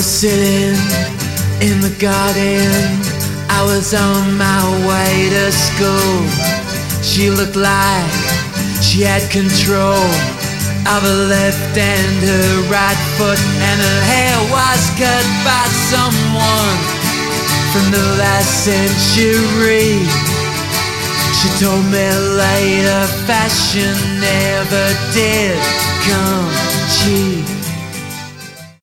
was sitting in the garden, I was on my way to school. She looked like she had control of her left and her right foot, and her hair was cut by someone from the last century. She told me later fashion never did come cheap.